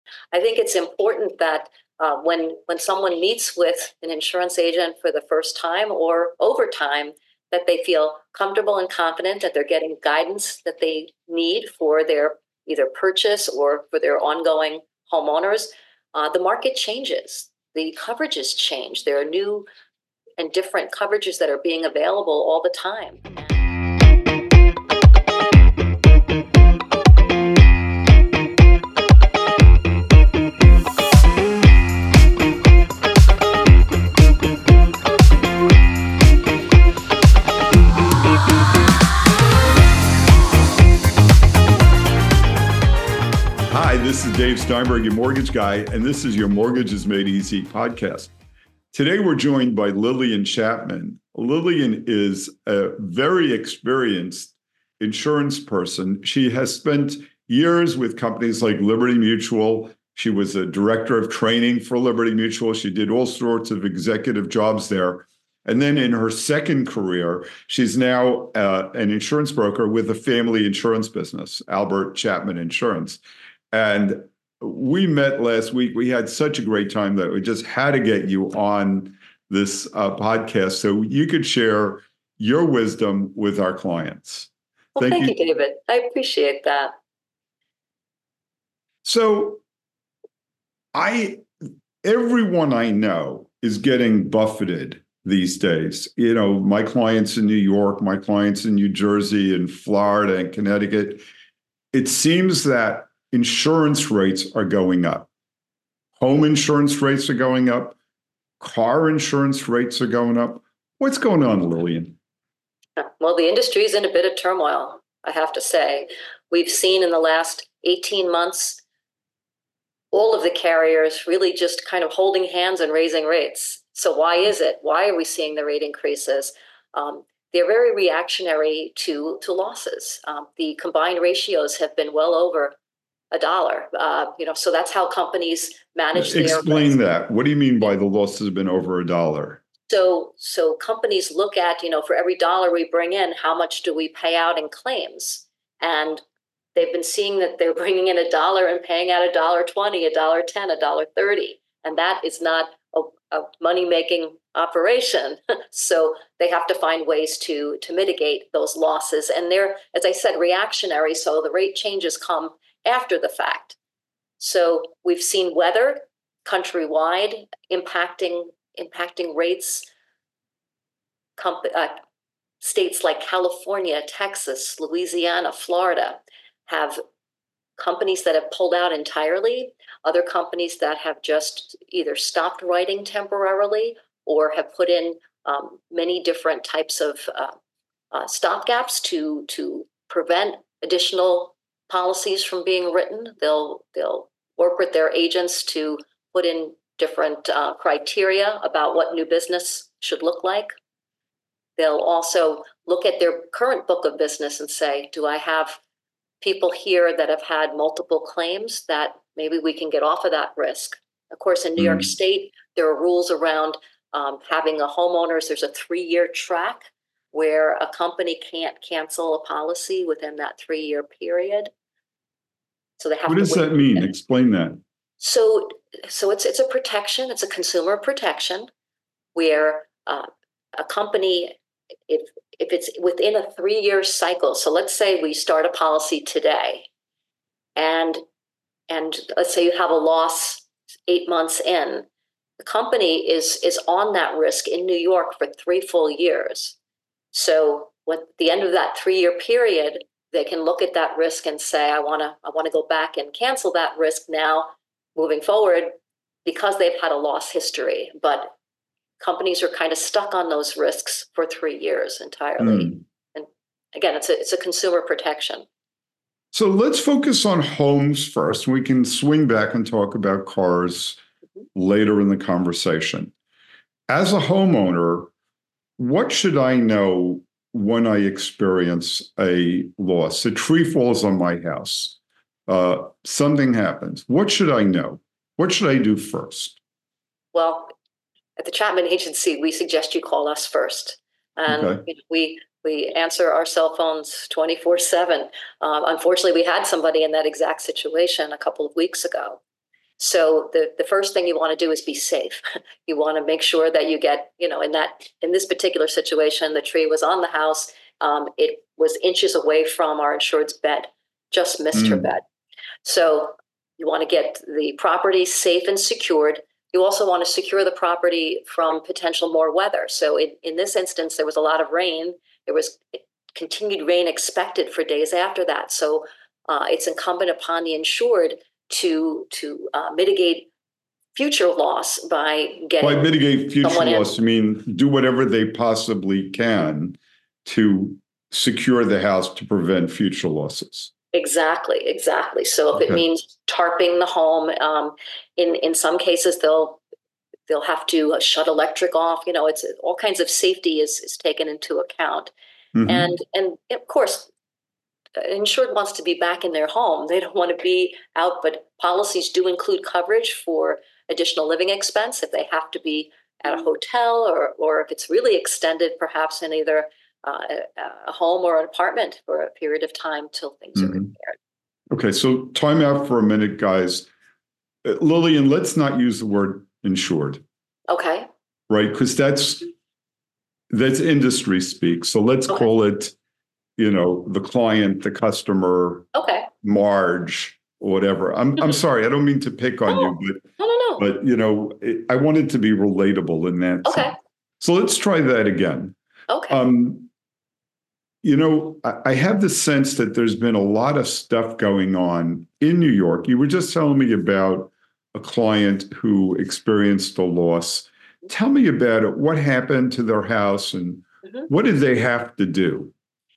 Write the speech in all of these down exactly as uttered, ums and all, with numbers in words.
I think it's important that uh, when when someone meets with an insurance agent for the first time or over time, that they feel comfortable and confident that they're getting guidance that they need for their either purchase or for their ongoing homeowners. Uh, the market changes. The coverages change. There are new and different coverages that are being available all the time. Hi, this is Dave Steinberg, your mortgage guy, and this is your Mortgage is Made Easy podcast. Today, we're joined by Lillian Chapman. Lillian is a very experienced insurance person. She has spent years with companies like Liberty Mutual. She was a director of training for Liberty Mutual. She did all sorts of executive jobs there. And then in her second career, she's now uh, an insurance broker with a family insurance business, Albert Chapman Insurance. And we met last week. We had such a great time that we just had to get you on this uh, podcast so you could share your wisdom with our clients. Well, thank, thank you, you, David. I appreciate that. So I, everyone I know is getting buffeted these days. You know, my clients in New York, my clients in New Jersey and Florida and Connecticut. It seems that insurance rates are going up. Home insurance rates are going up. Car insurance rates are going up. What's going on, Lillian? Well, the industry is in a bit of turmoil, I have to say. We've seen in the last eighteen months, all of the carriers really just kind of holding hands and raising rates. So why is it? Why are we seeing the rate increases? Um, they're very reactionary to, to losses. Um, the combined ratios have been well over a dollar, uh, you know, so that's how companies manage their Explain that. What do you mean by the losses have been over a dollar? So, so companies look at, you know, for every dollar we bring in, how much do we pay out in claims? And they've been seeing that they're bringing in a dollar and paying out a dollar twenty, a dollar ten, a dollar thirty, and that is not a, a money-making operation. So they have to find ways to to mitigate those losses, and they're, as I said, reactionary. So the rate changes come after the fact. So we've seen weather countrywide impacting impacting rates. Com- uh, states like California, Texas, Louisiana, Florida have companies that have pulled out entirely, other companies that have just either stopped writing temporarily or have put in um, many different types of uh, uh, stopgaps to to prevent additional policies from being written. They'll they'll work with their agents to put in different uh, criteria about what new business should look like. They'll also look at their current book of business and say, do I have people here that have had multiple claims that maybe we can get off of that risk? Of course, in New mm. York State, there are rules around um, having a homeowners. There's a three-year track where a company can't cancel a policy within that three-year period. So they have what to does that mean? It. Explain that. So, so it's it's a protection. It's a consumer protection where uh, a company, if if it's within a three-year cycle. So let's say we start a policy today, and and let's say you have a loss eight months in. The company is is on that risk in New York for three full years. So at the end of that three-year period, they can look at that risk and say, I want to I want to go back and cancel that risk now moving forward because they've had a loss history. But companies are kind of stuck on those risks for three years entirely. Mm. And again, it's a, it's a consumer protection. So let's focus on homes first. We can swing back and talk about cars mm-hmm. later in the conversation. As a homeowner, what should I know when I experience a loss? A tree falls on my house. Uh, something happens. What should I know? What should I do first? Well, at the Chapman Agency, we suggest you call us first. And okay. you know, we we answer our cell phones twenty-four seven. Um, unfortunately, we had somebody in that exact situation a couple of weeks ago. So the, the first thing you want to do is be safe. You want to make sure that you get, you know, in that, in this particular situation, the tree was on the house. Um, it was inches away from our insured's bed, just missed her Mm. bed. So you want to get the property safe and secured. You also want to secure the property from potential more weather. So in, in this instance, there was a lot of rain. There was continued rain expected for days after that. So uh, it's incumbent upon the insured to to uh, mitigate future loss by getting By mitigate future someone in. loss, I mean, do whatever they possibly can to secure the house to prevent future losses. Exactly, exactly. So if it Okay. means tarping the home, um, in in some cases they'll they'll have to shut electric off. You know, it's all kinds of safety is is taken into account, Mhm. and and of course, uh, insured wants to be back in their home. They don't want to be out, but policies do include coverage for additional living expense if they have to be at a hotel, or or if it's really extended, perhaps in either uh, a, a home or an apartment for a period of time till things are Mhm. repaired. Okay, so time out for a minute, guys. Uh, Lillian, let's not use the word insured, Okay. right? Because that's that's industry speak. So let's Okay. call it, you know, the client, the customer, Okay. Marge, or whatever. I'm I'm Mhm. sorry, I don't mean to pick on you, No, but no, no, no. but you know, it, I want it to be relatable in that Okay. sense. So let's try that again. Okay. Um, you know, I, I have the sense that there's been a lot of stuff going on in New York. You were just telling me about a client who experienced a loss. Tell me about it. What happened to their house and Mhm. what did they have to do?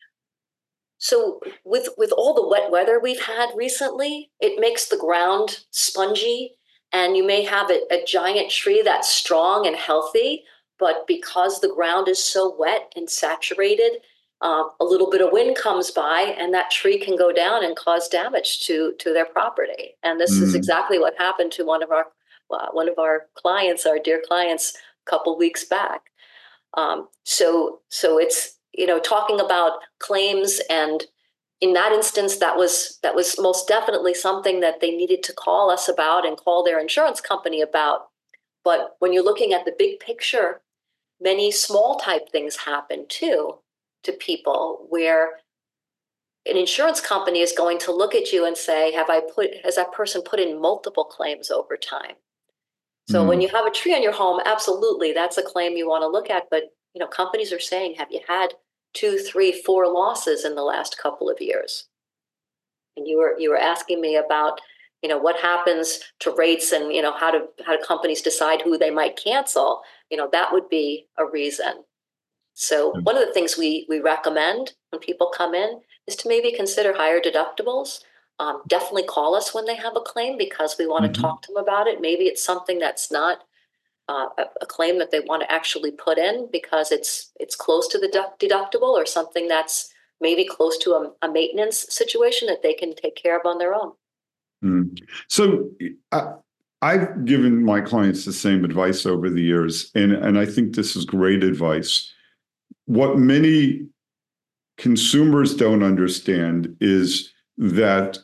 So with with all the wet weather we've had recently, it makes the ground spongy, and you may have a, a giant tree that's strong and healthy, but because the ground is so wet and saturated, uh, a little bit of wind comes by, and that tree can go down and cause damage to to their property. And this is Mm, exactly what happened to one of our uh, one of our clients, our dear clients, a couple weeks back. Um, so, so it's, you know, talking about claims, and in that instance, that was that was most definitely something that they needed to call us about and call their insurance company about. But when you're looking at the big picture, many small type things happen too to people, where an insurance company is going to look at you and say, "Have I put has that person put in multiple claims over time?" So when mm, you have a tree on your home, absolutely, that's a claim you want to look at. But you know, companies are saying, have you had two, three, four losses in the last couple of years? And you were you were asking me about, you know, what happens to rates, and you know, how do how do companies decide who they might cancel? You know, that would be a reason. So one of the things we we recommend when people come in is to maybe consider higher deductibles. Um, definitely call us when they have a claim, because we want to mhm. talk to them about it. Maybe it's something that's not uh, a, a claim that they want to actually put in because it's it's close to the du- deductible, or something that's maybe close to a, a maintenance situation that they can take care of on their own. Mm. So I, I've given my clients the same advice over the years, and, and I think this is great advice. What many consumers don't understand is that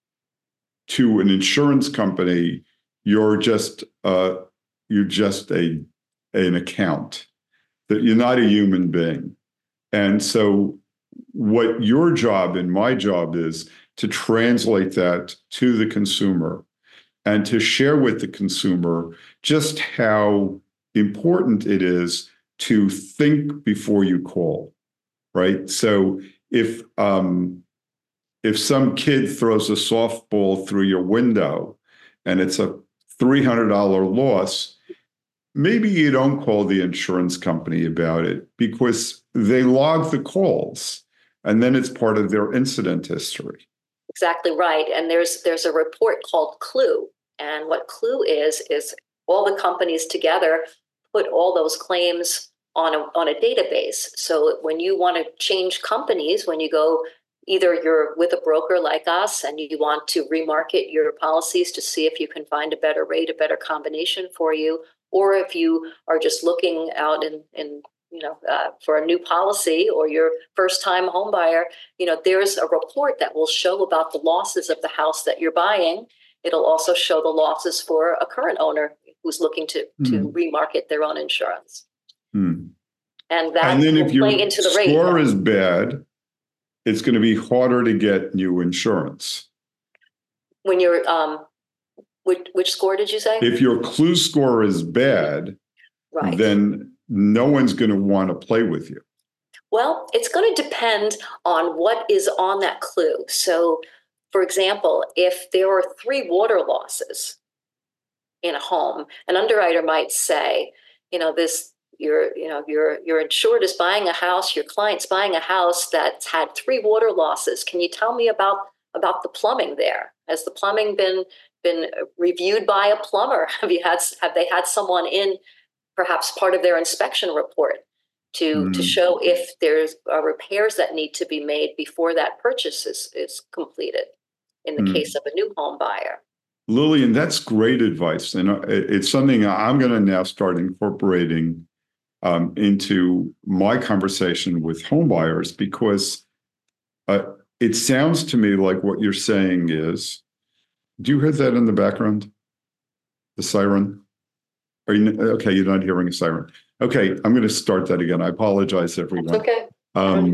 to an insurance company, you're just uh, you're just a an account, that you're not a human being. And so what your job and my job is to translate that to the consumer and to share with the consumer just how important it is to think before you call, right? So if um, if some kid throws a softball through your window and it's a three hundred dollars loss, maybe you don't call the insurance company about it because they log the calls and then it's part of their incident history. Exactly right. And there's there's a report called Clue, and what Clue is is all the companies together put all those claims on a on a database. So when you want to change companies, when you go, either you're with a broker like us and you want to remarket your policies to see if you can find a better rate, a better combination for you, or if you are just looking out in in you know uh, for a new policy, or your first time home buyer, you know, there's a report that will show about the losses of the house that you're buying. it'll also show the losses for a current owner who's looking to, mm. to remarket their own insurance. Mm. And that and then will if your play into the rate. score is bad, it's going to be harder to get new insurance. When you're, um, which, which score did you say? If your clue score is bad, right. then no one's going to want to play with you. Well, it's going to depend on what is on that clue. So, for example, if there are three water losses in a home, an underwriter might say, you know, this, your, you know, your, your insured is buying a house, your client's buying a house that's had three water losses. Can you tell me about, about the plumbing there? Has the plumbing been, been reviewed by a plumber? Have you had, have they had someone in perhaps part of their inspection report to, mm. to show if there's uh, repairs that need to be made before that purchase is, is completed in the mm. case of a new home buyer? Lillian, that's great advice. And it's something I'm going to now start incorporating um, into my conversation with home buyers, because uh, it sounds to me like what you're saying is, do you hear that in the background? The siren? Are you okay? You're not hearing a siren. Okay, I'm going to start that again. I apologize, everyone. It's okay. Um,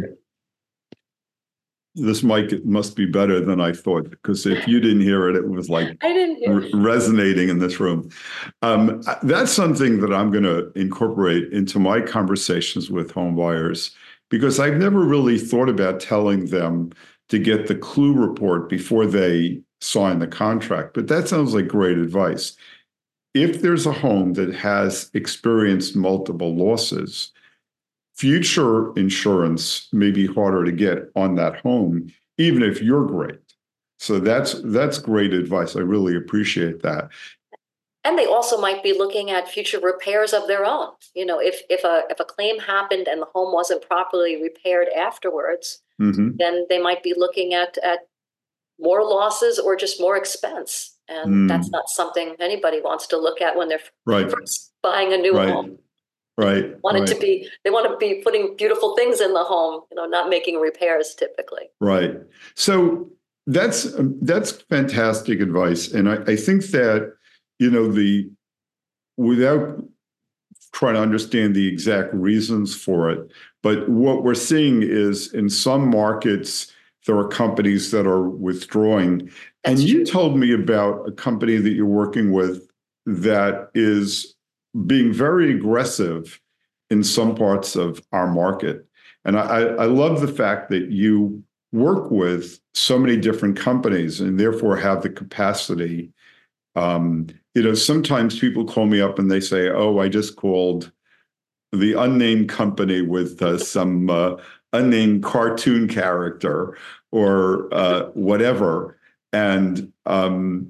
this mic must be better than I thought, because if you didn't hear it, it was like I didn't hear re- resonating in this room. Um, that's something that I'm going to incorporate into my conversations with home buyers, because I've never really thought about telling them to get the clue report before they sign the contract. But that sounds like great advice. If there's a home that has experienced multiple losses, future insurance may be harder to get on that home, even if you're great. So that's that's great advice. I really appreciate that. And they also might be looking at future repairs of their own. You know, if if a if a claim happened and the home wasn't properly repaired afterwards, mm-hmm. then they might be looking at at more losses or just more expense. And mm. that's not something anybody wants to look at when they're right. first buying a new right. home. Right. They want right. it to be, they want to be putting beautiful things in the home, you know, not making repairs typically. Right. So that's that's fantastic advice. And I, I think that, you know, the without trying to understand the exact reasons for it, but what we're seeing is in some markets, there are companies that are withdrawing. That's and you true. Told me about a company that you're working with that is being very aggressive in some parts of our market. And I, I love the fact that you work with so many different companies and therefore have the capacity. Um, you know, sometimes people call me up and they say, oh, I just called the unnamed company with uh, some uh, unnamed cartoon character or uh, whatever. And um,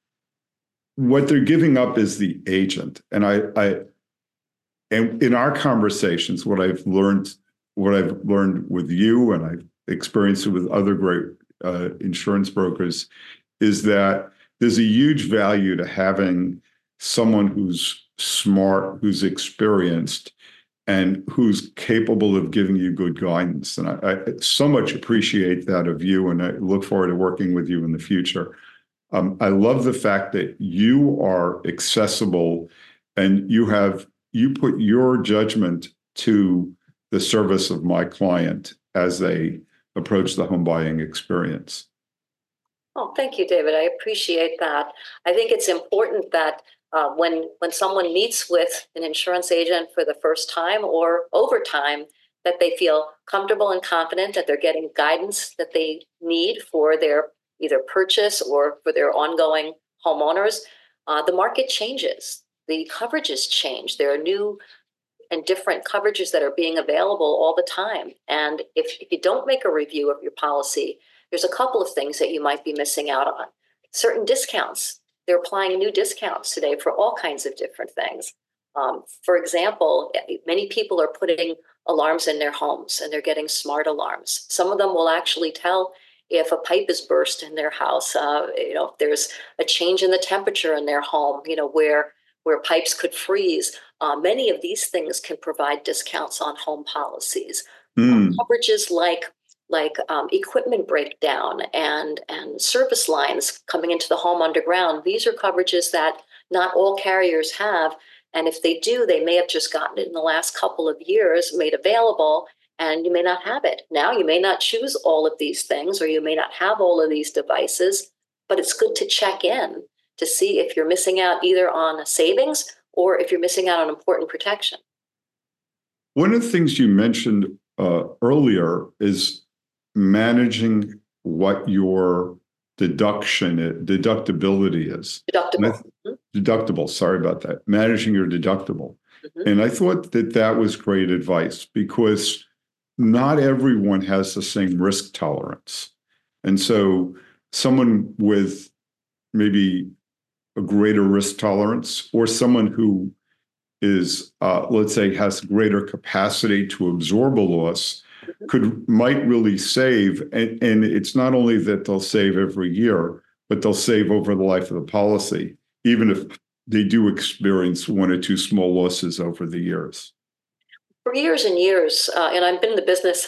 what they're giving up is the agent. And I, I, and in our conversations, what I've learned, what I've learned with you, and I've experienced it with other great uh, insurance brokers, is that there's a huge value to having someone who's smart, who's experienced, and who's capable of giving you good guidance. And I, I so much appreciate that of you, and I look forward to working with you in the future. Um, I love the fact that you are accessible and you have you put your judgment to the service of my client as they approach the home buying experience. Oh, thank you, David. I appreciate that. I think it's important that uh, when when someone meets with an insurance agent for the first time or over time, that they feel comfortable and confident that they're getting guidance that they need for their either purchase or for their ongoing homeowners. Uh, the market changes. The coverages change. There are new and different coverages that are being available all the time. And if, if you don't make a review of your policy, there's a couple of things that you might be missing out on. Certain discounts. They're applying new discounts today for all kinds of different things. Um, for example, many people are putting alarms in their homes and they're getting smart alarms. Some of them will actually tell if a pipe is burst in their house, uh, you know, if there's a change in the temperature in their home, you know, where where pipes could freeze. Uh, many of these things can provide discounts on home policies. Mm. Um, coverages like like um, equipment breakdown and, and service lines coming into the home underground. These are coverages that not all carriers have. And if they do, they may have just gotten it in the last couple of years made available, and you may not have it. Now you may not choose all of these things, or you may not have all of these devices, but it's good to check in to see if you're missing out either on a savings or if you're missing out on important protection. One of the things you mentioned uh, earlier is managing what your deduction, deductibility is. Deductible. I, deductible, sorry about that. Managing your deductible. Mm-hmm. And I thought that that was great advice, because not everyone has the same risk tolerance. And so someone with maybe a greater risk tolerance, or someone who is, uh, let's say, has greater capacity to absorb a loss, could might really save. And, and it's not only that they'll save every year, but they'll save over the life of the policy, even if they do experience one or two small losses over the years. For years and years, uh, and I've been in the business,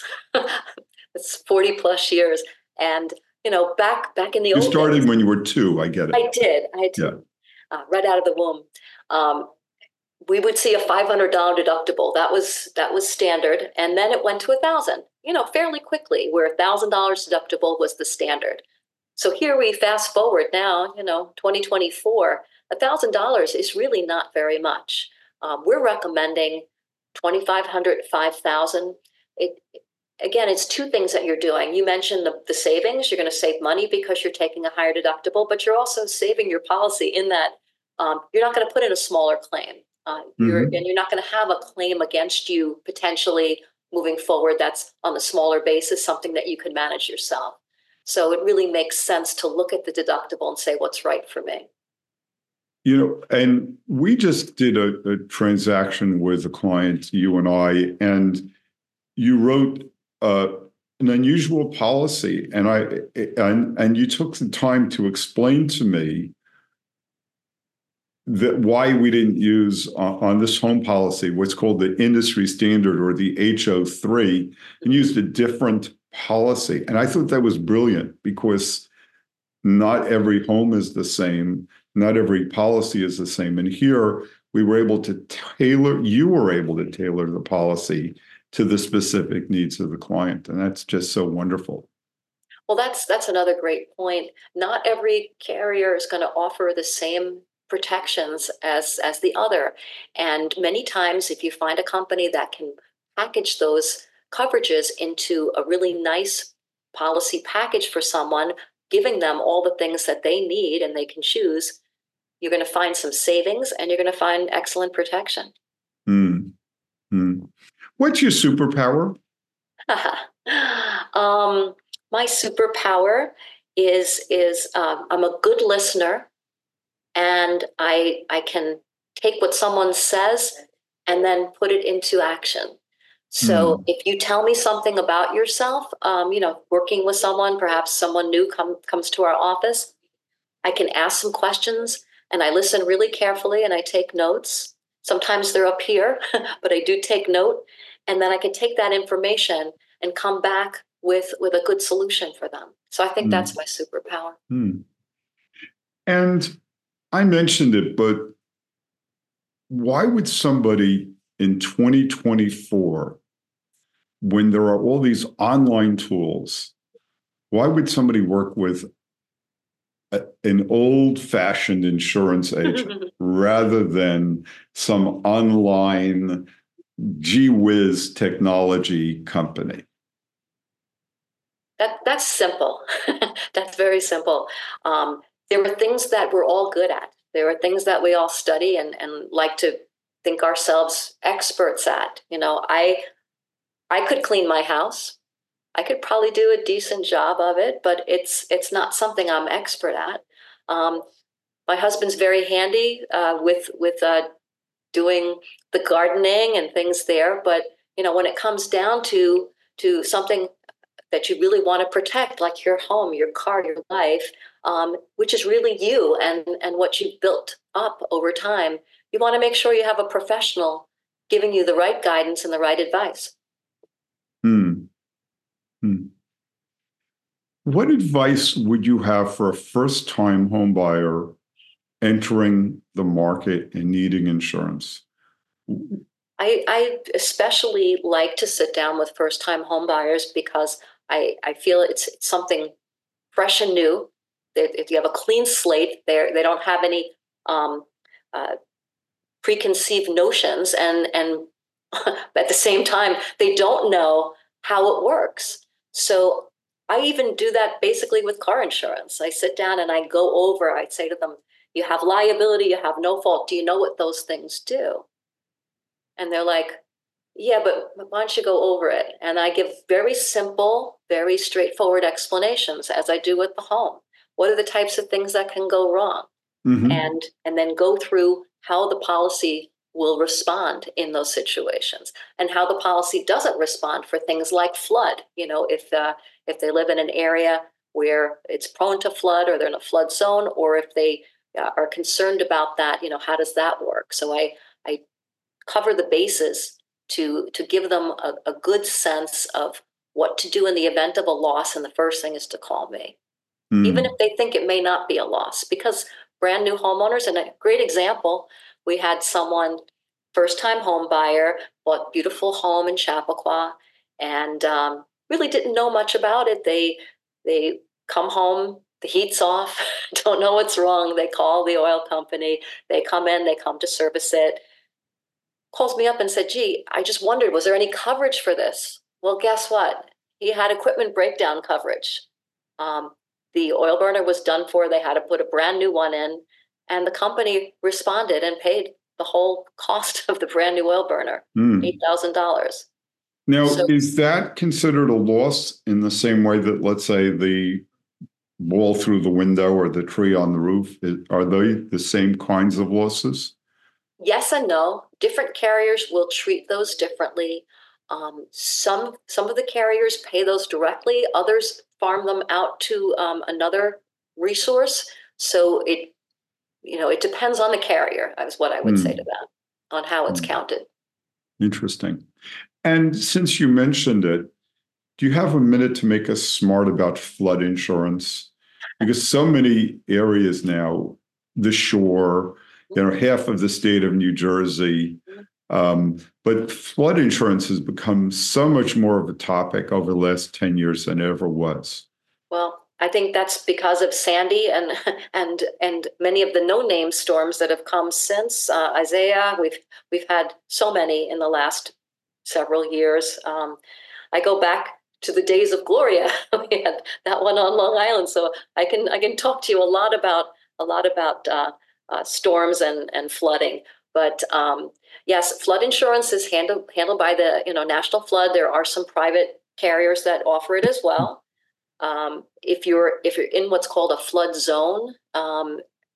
it's forty plus years. And, you know, back back in the you old You started days, when you were two, I get it. I did. I did. Yeah. Uh, right out of the womb. Um, we would see a five hundred dollars deductible. That was that was standard. And then it went to one thousand dollars, you know, fairly quickly, where one thousand dollars deductible was the standard. So here we fast forward now, you know, twenty twenty-four, one thousand dollars is really not very much. Um, we're recommending twenty-five hundred dollars, five thousand dollars. It, again, it's two things that you're doing. You mentioned the, the savings. You're going to save money because you're taking a higher deductible, but you're also saving your policy in that um, you're not going to put in a smaller claim. Uh, you're, mm-hmm. And you're not going to have a claim against you potentially moving forward that's on a smaller basis, something that you can manage yourself. So it really makes sense to look at the deductible and say, what's right for me? You know, and we just did a, a transaction with a client, you and I, and you wrote uh, an unusual policy, and I and, and you took the time to explain to me that why we didn't use uh, on this home policy what's called the industry standard, or the H O three, and used a different policy. And I thought that was brilliant, because not every home is the same. Not every policy is the same. And here we were able to tailor, you were able to tailor the policy to the specific needs of the client. And that's just so wonderful. Well, that's that's another great point. Not every carrier is going to offer the same protections as, as the other. And many times, if you find a company that can package those coverages into a really nice policy package for someone, giving them all the things that they need and they can choose, you're going to find some savings and you're going to find excellent protection. Mm. Mm. What's your superpower? um, my superpower is is um, I'm a good listener, and I I can take what someone says and then put it into action. So mm. if you tell me something about yourself, um, you know, working with someone, perhaps someone new come, comes to our office, I can ask some questions and I listen really carefully and I take notes. Sometimes they're up here, but I do take note. And then I can take that information and come back with, with a good solution for them. So I think mm. that's my superpower. Mm. And I mentioned it, but why would somebody in twenty twenty-four, when there are all these online tools, why would somebody work with a, an old-fashioned insurance agent rather than some online gee whiz technology company? That that's simple. That's very simple. Um, there are things that we're all good at. There are things that we all study and, and like to think ourselves experts at. You know, I I could clean my house. I could probably do a decent job of it, but it's it's not something I'm expert at. Um, my husband's very handy uh, with with uh, doing the gardening and things there, but you know, when it comes down to to something that you really want to protect, like your home, your car, your life, um, which is really you and and what you've built up over time, you want to make sure you have a professional giving you the right guidance and the right advice. Hmm. Hmm. What advice would you have for a first-time home buyer entering the market and needing insurance? I, I especially like to sit down with first-time home buyers because I, I feel it's, it's something fresh and new. If you have a clean slate, they they don't have any um, uh, preconceived notions, and and at the same time, they don't know how it works. So I even do that basically with car insurance. I sit down and I go over. I say to them, "You have liability, you have no fault. Do you know what those things do?" And they're like, yeah, but why don't you go over it? And I give very simple, very straightforward explanations, as I do with the home. What are the types of things that can go wrong? Mm-hmm. And and then go through how the policy will respond in those situations, and how the policy doesn't respond for things like flood. You know, if uh, if they live in an area where it's prone to flood, or they're in a flood zone, or if they uh, are concerned about that, you know, how does that work? So I I cover the bases to to give them a, a good sense of what to do in the event of a loss. And the first thing is to call me, even if Mm. they think it may not be a loss, because brand new homeowners, and a great example, we had someone, first time home buyer, bought beautiful home in Chappaqua, and um, really didn't know much about it. They they come home, the heat's off, don't know what's wrong. They call the oil company, they come in, they come to service it, calls me up and said, gee, I just wondered, was there any coverage for this? Well, guess what? He had equipment breakdown coverage. Um, the oil burner was done for. They had to put a brand new one in. And the company responded and paid the whole cost of the brand new oil burner, Mm. eight thousand dollars. Now, So, is that considered a loss in the same way that, let's say, the wall through the window or the tree on the roof? Are they the same kinds of losses? yes and no. Different carriers will treat those differently. Um, some some of the carriers pay those directly. Others farm them out to um, another resource. So it you know it depends on the carrier. Is what I would say to Mm. that, on how it's Mm. counted. Interesting. And since you mentioned it, do you have a minute to make us smart about flood insurance? Because so many areas now, the shore, you know, half of the state of New Jersey, um, but flood insurance has become so much more of a topic over the last ten years than it ever was. Well, I think that's because of Sandy and and and many of the no-name storms that have come since uh, Isaiah. We've we've had so many in the last several years. Um, I go back to the days of Gloria. We had that one on Long Island, so I can I can talk to you a lot about a lot about uh, uh, storms and and flooding. But um, yes, flood insurance is handled handled by the you know National Flood. There are some private carriers that offer it as well. Um, if you're if you're in what's called a flood zone, um,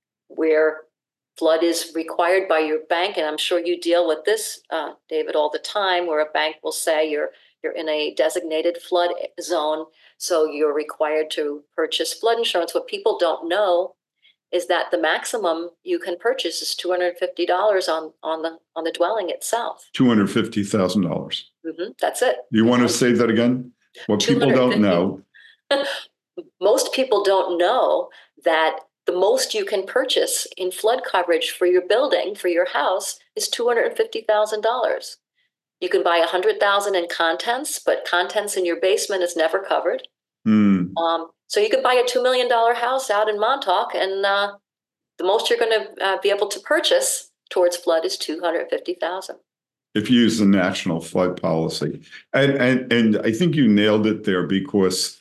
where flood is required by your bank, and I'm sure you deal with this, uh, David, all the time, where a bank will say you're you're in a designated flood zone, so you're required to purchase flood insurance. What people don't know is that the maximum you can purchase is two hundred fifty dollars on on the on the dwelling itself. two hundred fifty thousand dollars. Mm-hmm, that's it. Do you want to say that again? What people don't know. Most people don't know that the most you can purchase in flood coverage for your building, for your house, is two hundred fifty thousand dollars. You can buy one hundred thousand dollars in contents, but contents in your basement is never covered. Mm. Um, so you could buy a two million dollars house out in Montauk, and uh, the most you're going to uh, be able to purchase towards flood is two hundred fifty thousand dollars. If you use the national flood policy. And, and, and I think you nailed it there, because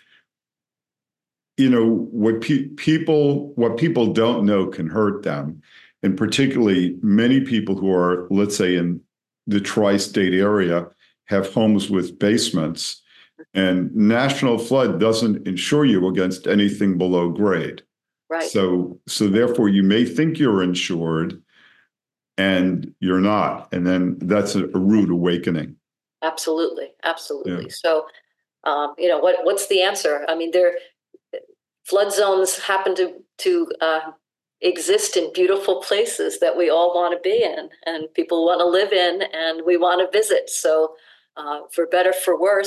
you know what pe- people what people don't know can hurt them, and particularly many people who are, let's say, in the tri-state area have homes with basements, and national flood doesn't insure you against anything below grade. Right. So so therefore you may think you're insured and you're not, and then that's a, a rude awakening. Absolutely, absolutely. Yeah. So um, you know what what's the answer? I mean, there flood zones happen to to uh, exist in beautiful places that we all want to be in, and people want to live in, and we want to visit. So, uh, for better for worse,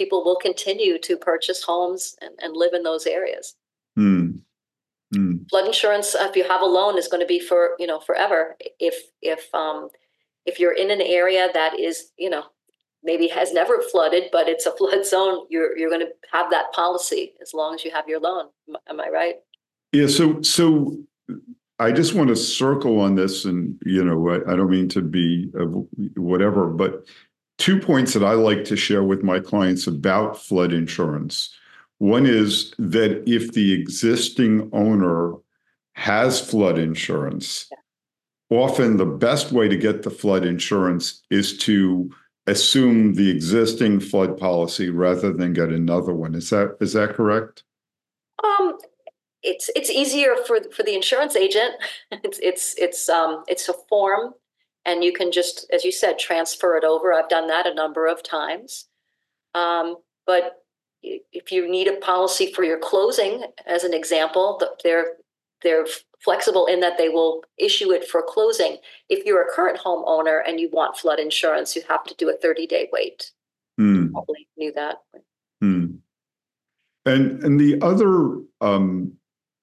people will continue to purchase homes and, and live in those areas. Mm. Mm. Flood insurance, uh, if you have a loan, is going to be for, you know, forever. If, if, um, if you're in an area that is, you know, maybe has never flooded, but it's a flood zone, you're, you're going to have that policy as long as you have your loan. Am I right? Yeah. So, so I just want to circle on this, and, you know, I, I don't mean to be uh, whatever, but two points that I like to share with my clients about flood insurance. One is that if the existing owner has flood insurance, yeah. often the best way to get the flood insurance is to assume the existing flood policy rather than get another one. Is that is that correct? Um, it's it's easier for for the insurance agent. It's it's it's um it's a form, and you can just, as you said, transfer it over. I've done that a number of times. Um, but if you need a policy for your closing, as an example, they're they're flexible in that they will issue it for closing. If you're a current homeowner and you want flood insurance, you have to do a thirty-day wait. Mm. You probably knew that. Mm. And and the other, um,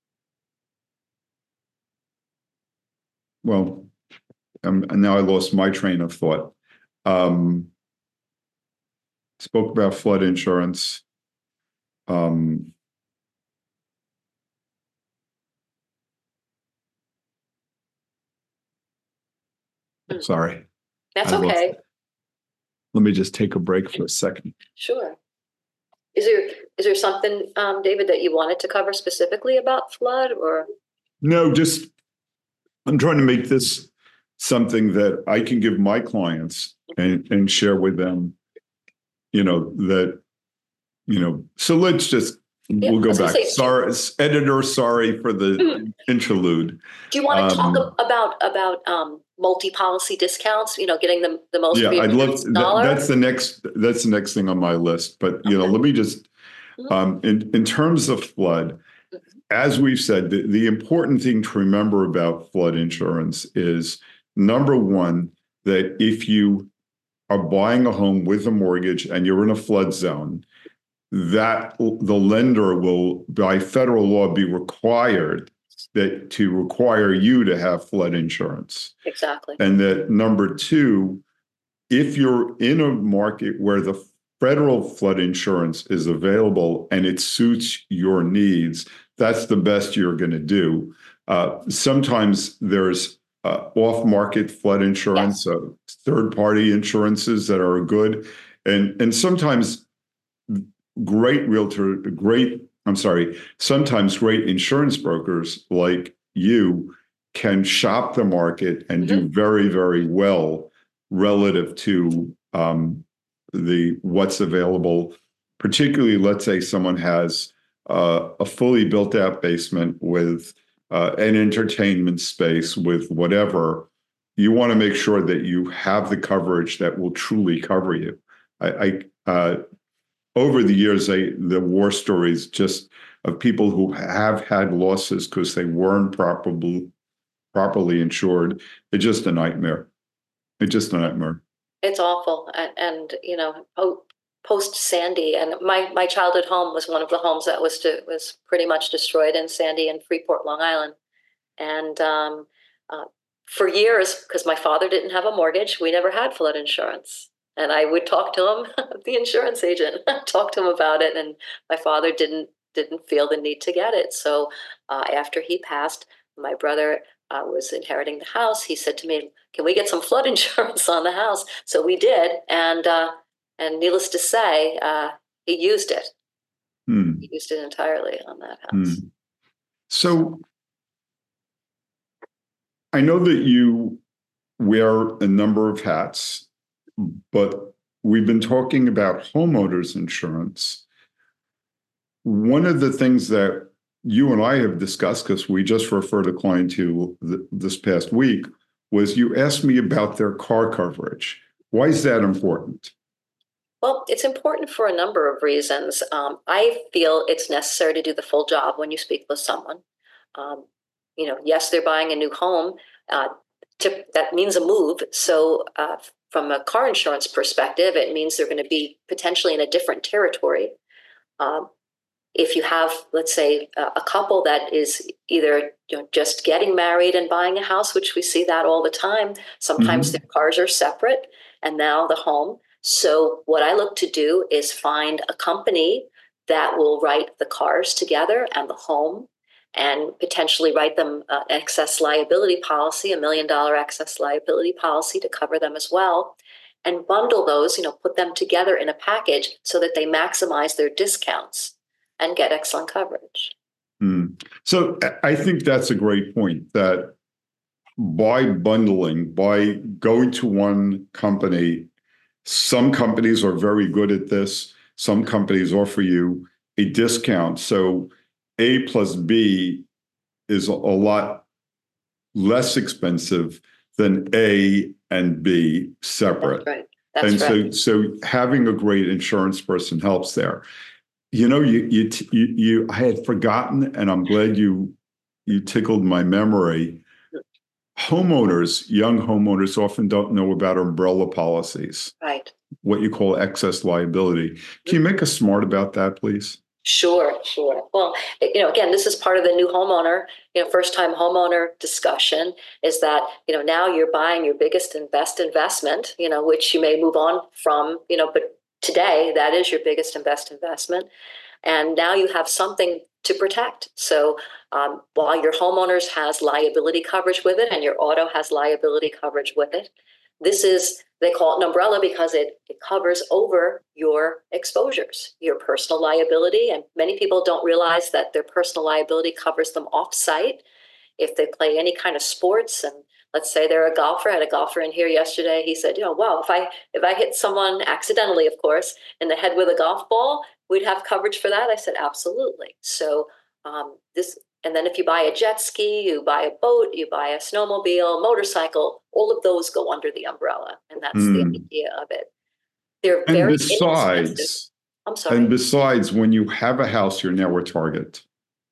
well, um, now I lost my train of thought. Um, spoke about flood insurance. Um, Mm. Sorry. That's I lost okay. it. Let me just take a break for a second. Sure. Is there is there something, um, David, that you wanted to cover specifically about flood, or? No, just I'm trying to make this something that I can give my clients and, and share with them, you know, that, you know, so let's just, Yeah, we'll I go was gonna back. say, Sorry, editor, sorry for the Mhm. interlude. Do you want to talk Um, about about um, multi-policy discounts? You know, getting the the most Yeah, for your I'd love to, that, dollar. that's the next that's the next thing on my list. But you know, Okay. let me just Mhm. um, in in terms of flood, Mhm. as we've said, the, the important thing to remember about flood insurance is, number one, that if you are buying a home with a mortgage and you're in a flood zone, that the lender will, by federal law, be required that to require you to have flood insurance. Exactly. And that, number two, if you're in a market where the federal flood insurance is available and it suits your needs, that's the best you're going to do. Uh, sometimes there's uh, off-market flood insurance, yes. uh, third-party insurances that are good, and and sometimes great realtor, great, I'm sorry, sometimes great insurance brokers like you can shop the market and mm-hmm. do very, very well relative to um, the what's available. Particularly, let's say someone has uh, a fully built out basement with uh, an entertainment space with whatever. You want to make sure that you have the coverage that will truly cover you. I, I uh, over the years, I, the war stories just of people who have had losses because they weren't properly properly insured. It's just a nightmare. It's just a nightmare. It's awful, and, and you know, post Sandy, and my my childhood home was one of the homes that was to, was pretty much destroyed in Sandy in Freeport, Long Island, and um, uh, for years, because my father didn't have a mortgage, we never had flood insurance. And I would talk to him, the insurance agent, talk to him about it. And my father didn't didn't feel the need to get it. So uh, after he passed, my brother uh, was inheriting the house. He said to me, "Can we get some flood insurance on the house?" So we did, and uh, and needless to say, uh, he used it. Hmm. He used it entirely on that house. Hmm. So I know that you wear a number of hats, but we've been talking about homeowners insurance. One of the things that you and I have discussed, because we just referred a client to th- this past week, was you asked me about their car coverage. Why is that important? Well, it's important for a number of reasons. Um, I feel it's necessary to do the full job when you speak with someone. Um, you know, yes, they're buying a new home. Uh, to, that means a move. So uh, from a car insurance perspective, it means they're going to be potentially in a different territory. Um, if you have, let's say, a, a couple that is either you know, just getting married and buying a house, which we see that all the time, sometimes Mhm. their cars are separate and now the home. So what I look to do is find a company that will write the cars together and the home, and potentially write them an excess liability policy, a million dollar excess liability policy to cover them as well, and bundle those, you know, put them together in a package so that they maximize their discounts and get excellent coverage. Mm. So I think that's a great point, that by bundling, by going to one company, some companies are very good at this. Some companies offer you a discount. So A plus B is a lot less expensive than A and B separate. That's right. That's and right. so, so having a great insurance person helps there. You know, you you you, you I had forgotten, and I'm glad you you tickled my memory. Homeowners, young homeowners, often don't know about umbrella policies, Right. what you call excess liability. Can you make us smart about that, please? Sure, sure. Well, you know, again, this is part of the new homeowner, you know, first time homeowner discussion, is that, you know, now you're buying your biggest and best investment, you know, which you may move on from, you know, but today that is your biggest and best investment. And now you have something to protect. So um, while your homeowners has liability coverage with it and your auto has liability coverage with it, this is, they call it an umbrella because it, it covers over your exposures, your personal liability. And many people don't realize that their personal liability covers them off-site if they play any kind of sports. And let's say they're a golfer. I had a golfer in here yesterday. He said, you know, wow, if I if I hit someone accidentally, of course, in the head with a golf ball, we'd have coverage for that. I said, absolutely. So um, this, and then if you buy a jet ski, you buy a boat, you buy a snowmobile, motorcycle, all of those go under the umbrella. And that's the Mm. idea of it. They're And very inexpensive. besides, I'm sorry. and besides, when you have a house, you're now a target.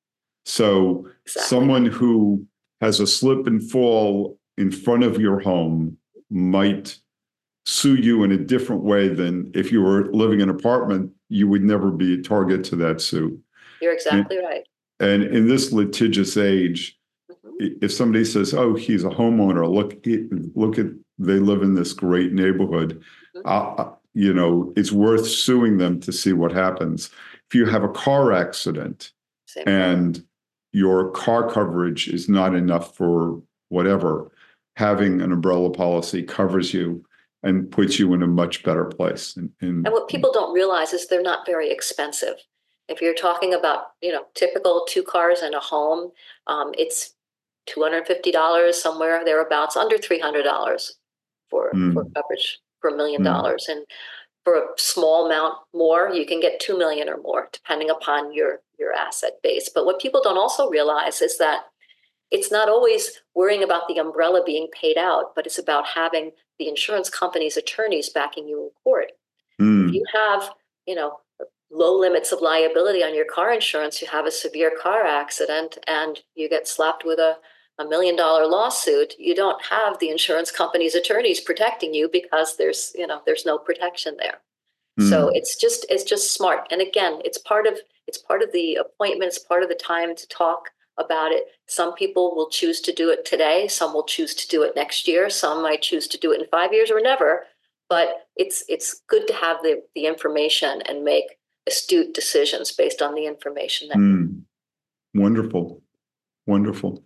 So Exactly. someone who has a slip and fall in front of your home might sue you in a different way than if you were living in an apartment. You would never be a target to that suit. You're exactly and, right. And in this litigious age, mm-hmm. if somebody says, "Oh, he's a homeowner," look, look at they live in this great neighborhood. Mm-hmm. Uh, you know, it's worth suing them to see what happens. If you have a car accident Same and thing. Your car coverage is not enough for whatever, having an umbrella policy covers you and puts you in a much better place. And, and, and what people don't realize is they're not very expensive. If you're talking about, you know, typical two cars and a home, um, it's two hundred fifty dollars, somewhere thereabouts, under three hundred dollars for, mm. for coverage for a million mm. dollars. And for a small amount more, you can get two million or more, depending upon your, your asset base. But what people don't also realize is that it's not always worrying about the umbrella being paid out, but it's about having the insurance company's attorneys backing you in court. Mm. If you have, you know, low limits of liability on your car insurance, you have a severe car accident and you get slapped with a, a million dollar lawsuit, you don't have the insurance company's attorneys protecting you because there's, you know, there's no protection there. Mm. So it's just, it's just smart. And again, it's part of, it's part of the appointment, it's part of the time to talk about it. Some people will choose to do it today. Some will choose to do it next year. Some might choose to do it in five years or never, but it's, it's good to have the, the information and make astute decisions based on the information. That mm. Wonderful. Wonderful.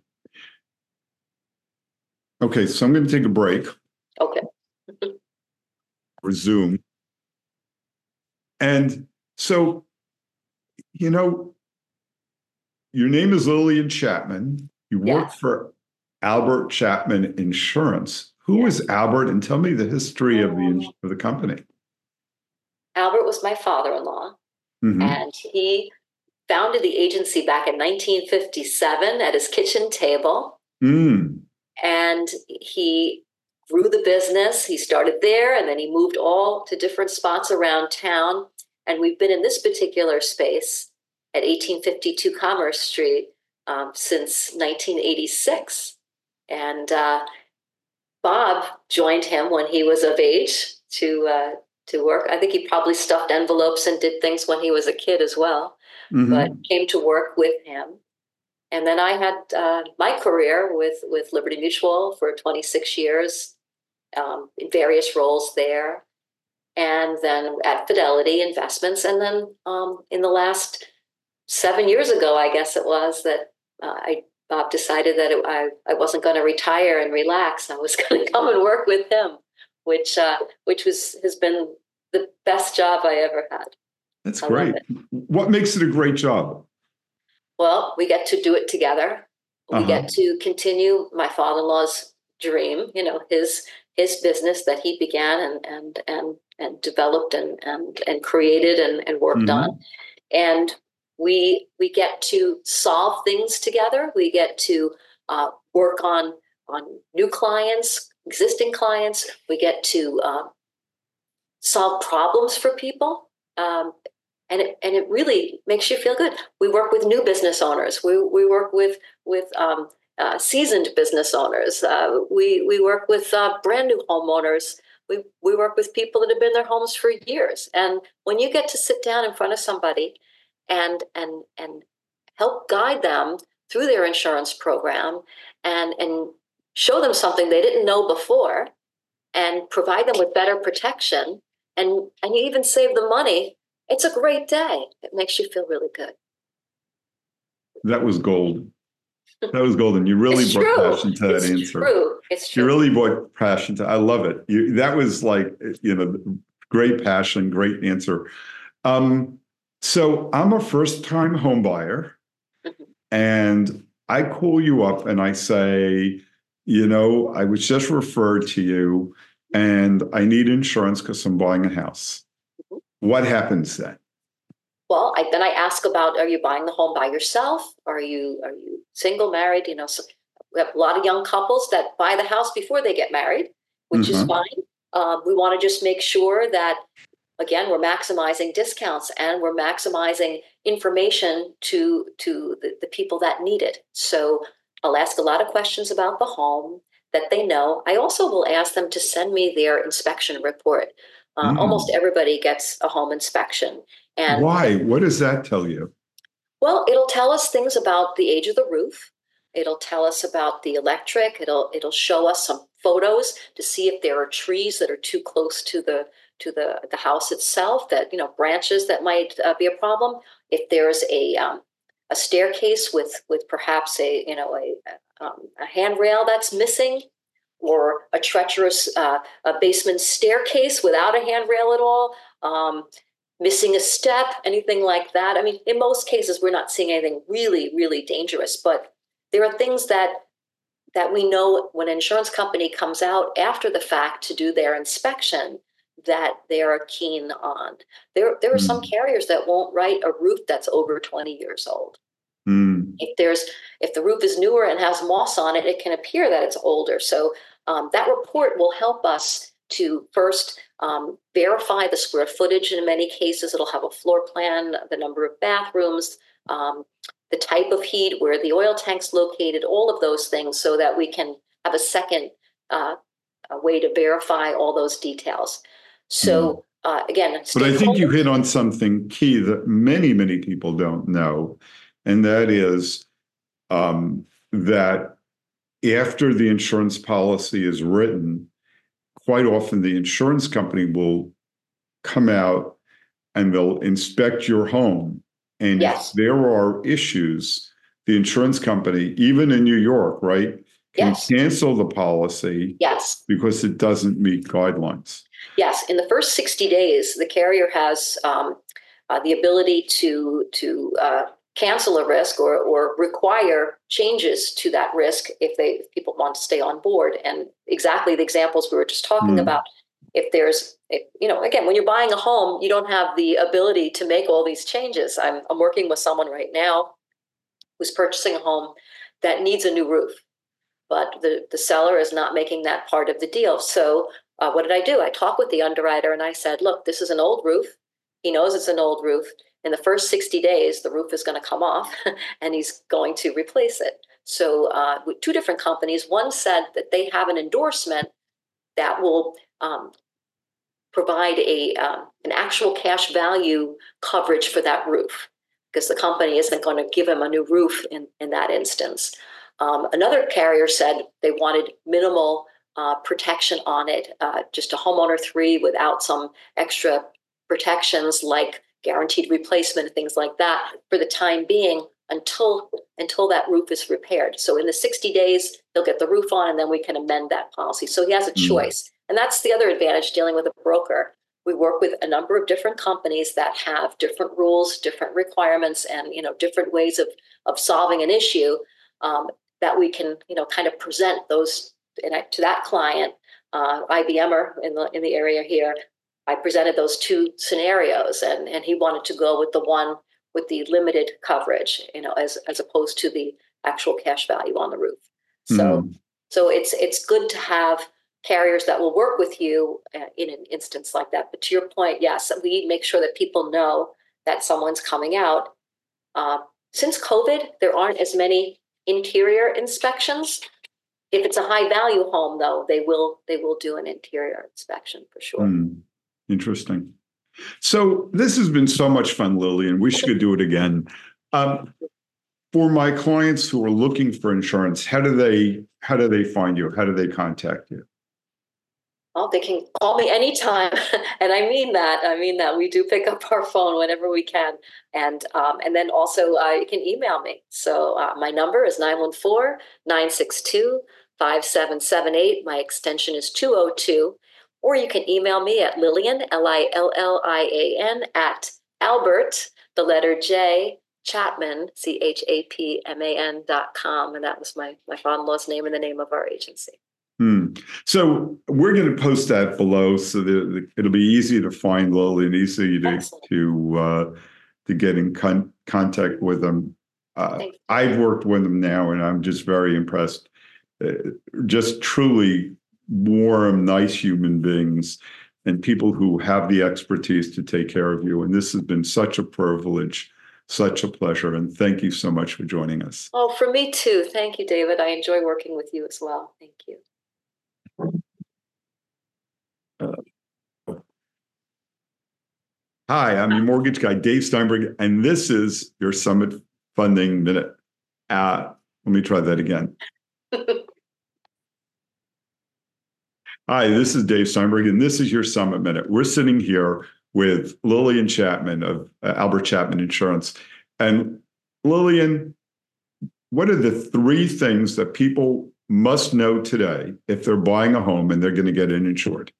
Okay, so I'm going to take a break. Okay. Resume. And so, you know, your name is Lillian Chapman. You work yeah. for Albert Chapman Insurance. Who yeah. is Albert? And tell me the history um, of the of the company. Albert was my father-in-law, mm-hmm. and he founded the agency back in nineteen fifty-seven at his kitchen table. Mm. And he grew the business. He started there, and then he moved all to different spots around town. And we've been in this particular space at eighteen fifty-two Commerce Street um, since nineteen eighty-six. And uh, Bob joined him when he was of age to uh, to work. I think he probably stuffed envelopes and did things when he was a kid as well, but Mm-hmm. came to work with him. And then I had uh, my career with, with Liberty Mutual for twenty-six years, um, in various roles there. And then at Fidelity Investments. And then um, in the last seven years ago, I guess it was, that uh, I Bob decided that it, I, I wasn't going to retire and relax. I was going to come and work with him, which uh, which was has been the best job I ever had. That's I love great. it. What makes it a great job? Well, we get to do it together. We Uh-huh. get to continue my father-in-law's dream, you know, his his business that he began and and and and developed and and and created and, and worked Mm-hmm. on. And we we get to solve things together. We get to uh, work on on new clients, existing clients. We get to uh, solve problems for people. Um, and it, and it really makes you feel good. We work with new business owners. We we work with with um, uh, seasoned business owners. Uh, we we work with uh, brand new homeowners. We we work with people that have been in their homes for years. And when you get to sit down in front of somebody and and and help guide them through their insurance program and and show them something they didn't know before and provide them with better protection and and you even save them money, it's a great day. It makes you feel really good. That was gold. That was golden. You really It's brought true. passion to that It's answer. true. It's true. You really brought passion to. I love it. You, that was like, you know, great passion, great answer. Um, so I'm a first-time home buyer, Mhm. and I call you up and I say, you know, I was just referred to you, and I need insurance because I'm buying a house. Mhm. What happens then? Well, I, then I ask about: are you buying the home by yourself? Are you are you single, married? You know, so we have a lot of young couples that buy the house before they get married, which is Mhm. fine. Um, we want to just make sure that, again, we're maximizing discounts and we're maximizing information to to the, the people that need it. So I'll ask a lot of questions about the home that they know. I also will ask them to send me their inspection report. Uh, almost Mm. everybody gets a home inspection. And Why? What does that tell you? well, it'll tell us things about the age of the roof. It'll tell us about the electric. It'll it'll show us some photos to see if there are trees that are too close to the to the the house itself. That, you know, branches that might uh, be a problem. If there's a um, a staircase with with perhaps a you know a um, a handrail that's missing, or a treacherous uh, a basement staircase without a handrail at all. Um, missing a step, anything like that. I mean, in most cases, we're not seeing anything really, really dangerous, but there are things that that we know when an insurance company comes out after the fact to do their inspection that they are keen on. There, there are some Mm. carriers that won't write a roof that's over twenty years old. Mm. If there's if the roof is newer and has moss on it, it can appear that it's older. So um, that report will help us to first um, verify the square footage. In many cases, it'll have a floor plan, the number of bathrooms, um, the type of heat, where the oil tank's located, all of those things, so that we can have a second uh, a way to verify all those details. So uh, again, But I think you stakeholders. hit on something key that many, many people don't know, and that is um, that after the insurance policy is written, quite often the insurance company will come out and they'll inspect your home. And if Yes, there are issues, the insurance company, even in New York, right, can yes, cancel the policy yes. because it doesn't meet guidelines. Yes, in the first sixty days, the carrier has um, uh, the ability to to uh, cancel a risk or or require changes to that risk if they if people want to stay on board. And exactly the examples we were just talking Mm. about. If there's, if, you know, again, when you're buying a home, you don't have the ability to make all these changes. I'm I'm working with someone right now who's purchasing a home that needs a new roof, but the, the seller is not making that part of the deal. So uh, what did I do? I talked with the underwriter and I said, look, this is an old roof. He knows it's an old roof. In the first sixty days, the roof is going to come off and he's going to replace it. So uh, with two different companies, one said that they have an endorsement that will um, provide a uh, an actual cash value coverage for that roof, because the company isn't going to give him a new roof in, in that instance. Um, another carrier said they wanted minimal uh, protection on it, uh, just a homeowner three without some extra protections like guaranteed replacement and things like that for the time being until until that roof is repaired. So in the sixty days, he'll get the roof on and then we can amend that policy. So he has a choice. Mm. And that's the other advantage dealing with a broker. We work with a number of different companies that have different rules, different requirements, and you know different ways of of solving an issue um, that we can you know kind of present those to that client. Uh, I B M er in the in the area here, I presented those two scenarios, and and he wanted to go with the one with the limited coverage, you know, as as opposed to the actual cash value on the roof. So mm. so it's it's good to have carriers that will work with you uh, in an instance like that. But to your point, yes, we make sure that people know that someone's coming out. Uh, since COVID, there aren't as many interior inspections. If it's a high value home, though, they will they will do an interior inspection for sure. Mm, interesting. So this has been so much fun, Lillian. We should do it again. Um, for my clients who are looking for insurance, how do they how do they find you? How do they contact you? Well, they can call me anytime, and I mean that. I mean that we do pick up our phone whenever we can, and um, and then also uh, you can email me. So uh, my number is nine one four, nine six two, five seven seven eight. My extension is two oh two, or you can email me at Lillian, L I L L I A N, at Albert, the letter J, Chapman, C H A P M A N dot com, and that was my my father-in-law's name and the name of our agency. Hmm. So we're going to post that below, so that it'll be easy to find Lillian, easy to Excellent. to uh, to get in con- contact with them. Uh, I've worked with them now, and I'm just very impressed. Uh, just truly warm, nice human beings, and people who have the expertise to take care of you. And this has been such a privilege, such a pleasure, and thank you so much for joining us. Oh, for me too. Thank you, David. I enjoy working with you as well. Thank you. Uh, Hi, I'm your mortgage guy, Dave Steinberg, and this is your Summit Funding Minute. Uh, let me try that again. Hi, this is Dave Steinberg, and this is your Summit Minute. We're sitting here with Lillian Chapman of uh, Albert Chapman Insurance. And Lillian, what are the three things that people must know today if they're buying a home and they're going to get it insured?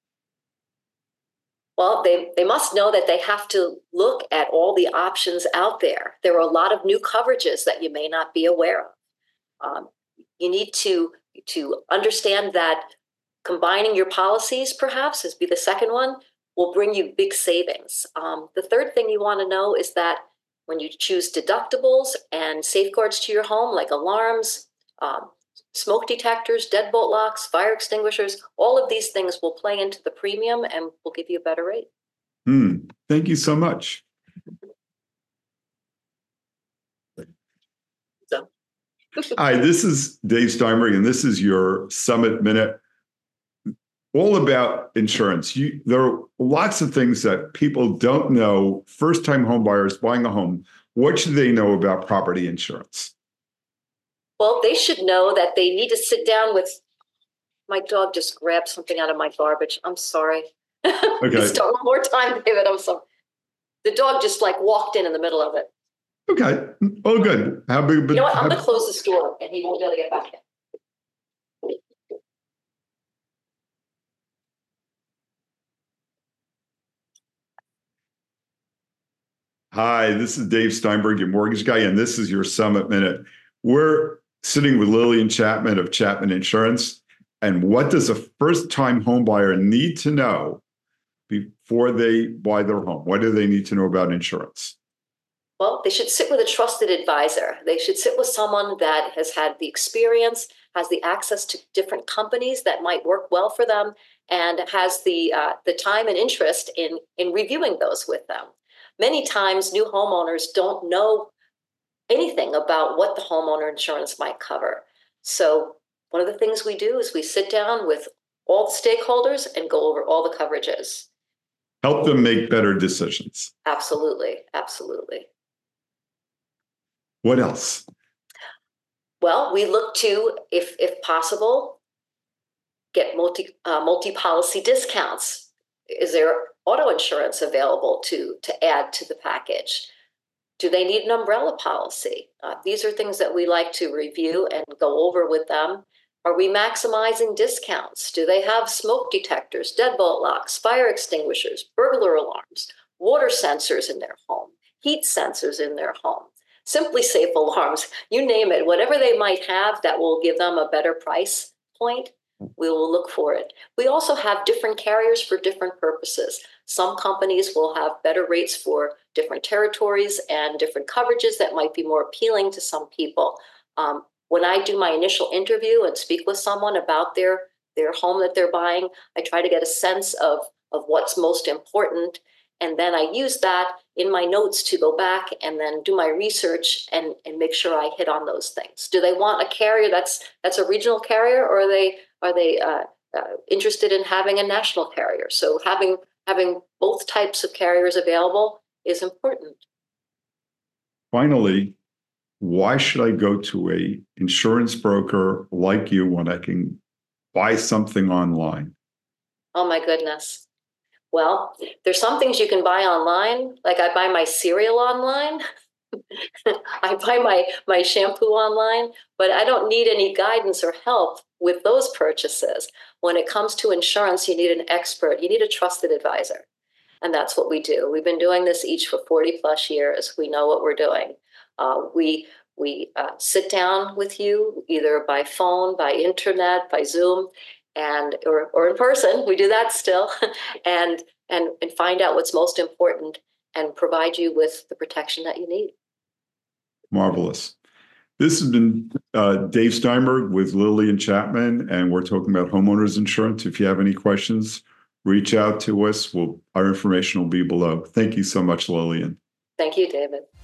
Well, they, they must know that they have to look at all the options out there. There are a lot of new coverages that you may not be aware of. Um, you need to, to understand that combining your policies, perhaps, as be the second one, will bring you big savings. Um, the third thing you want to know is that when you choose deductibles and safeguards to your home, like alarms, um, smoke detectors, deadbolt locks, fire extinguishers, all of these things will play into the premium and will give you a better rate. Hmm. Thank you so much. So. Hi, this is Dave Steinberg, and this is your Summit Minute, all about insurance. You, there are lots of things that people don't know. First-time home buyers buying a home, what should they know about property insurance? Well, they should know that they need to sit down with, my dog just grabbed something out of my garbage. I'm sorry. Okay. Start one more time, David. I'm sorry. The dog just like walked in in the middle of it. Okay. Oh, good. How big? You know what? I'm going to close this door and he won't be able to get back in. Hi, this is Dave Steinberg, your mortgage guy, and this is your Summit Minute. We're sitting with Lillian Chapman of Chapman Insurance. And what does a first-time home buyer need to know before they buy their home? What do they need to know about insurance? Well, they should sit with a trusted advisor. They should sit with someone that has had the experience, has the access to different companies that might work well for them, and has the uh, the time and interest in, in reviewing those with them. Many times, new homeowners don't know anything about what the homeowner insurance might cover. So one of the things we do is we sit down with all the stakeholders and go over all the coverages. Help them make better decisions. Absolutely, absolutely. What else? Well, we look to, if if possible, get multi uh, multi-policy discounts. Is there auto insurance available to to add to the package? Do they need an umbrella policy? Uh, these are things that we like to review and go over with them. Are we maximizing discounts? Do they have smoke detectors, deadbolt locks, fire extinguishers, burglar alarms, water sensors in their home, heat sensors in their home, Simply Safe alarms, you name it, whatever they might have that will give them a better price point, we will look for it. We also have different carriers for different purposes. Some companies will have better rates for different territories and different coverages that might be more appealing to some people. Um, when I do my initial interview and speak with someone about their, their home that they're buying, I try to get a sense of, of what's most important. And then I use that in my notes to go back and then do my research and, and make sure I hit on those things. Do they want a carrier that's that's a regional carrier, or are they are they uh, uh, interested in having a national carrier? So having having both types of carriers available is important. Finally, why should I go to a insurance broker like you when I can buy something online? Oh my goodness. Well, there's some things you can buy online. Like I buy my cereal online. I buy my, my shampoo online, but I don't need any guidance or help with those purchases. When it comes to insurance, you need an expert. You need a trusted advisor. And that's what we do. We've been doing this each for forty plus years. We know what we're doing. Uh, we we uh, sit down with you either by phone, by internet, by Zoom, and or, or in person. We do that still, and and and find out what's most important and provide you with the protection that you need. Marvelous. This has been uh, Dave Steinberg with Lillian Chapman, and we're talking about homeowners insurance. If you have any questions, reach out to us. We'll, our information will be below. Thank you so much, Lillian. Thank you, David.